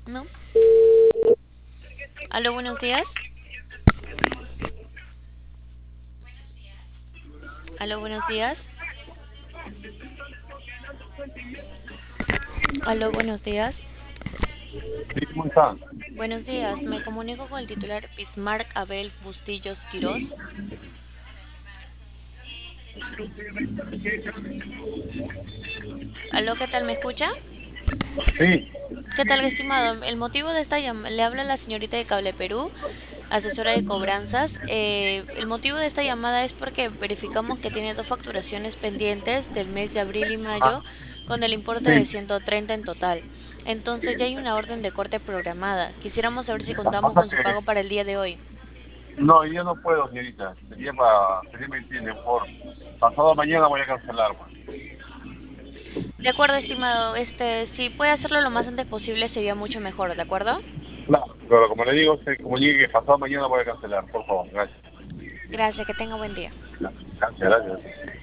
No. Aló, buenos días. Aló, buenos días. Aló, buenos días. Sí, ¿cómo están? Buenos días. Me comunico con el titular Bismarck Abel Bustillos Quirós. Aló, ¿qué tal? ¿Me escucha? Sí, ¿Qué tal, estimado? El motivo de esta llamada, le habla la señorita de Cable Perú, asesora de cobranzas. El motivo de esta llamada es porque verificamos que tiene dos facturaciones pendientes del mes de abril y mayo con el importe de sí. 130 en total. Entonces ya hay una orden de corte programada. Quisiéramos saber si Lo que contamos pasa con es su pago que para el día de hoy. no, yo no puedo, señorita. Sería mentir, por pasado mañana voy a cancelar, pues. De acuerdo, estimado. Si puede hacerlo lo más antes posible sería mucho mejor, ¿de acuerdo? Claro, pero como le digo, se comunique que pasado mañana voy a cancelar, por favor. Gracias. Gracias, que tenga buen día. Gracias, gracias.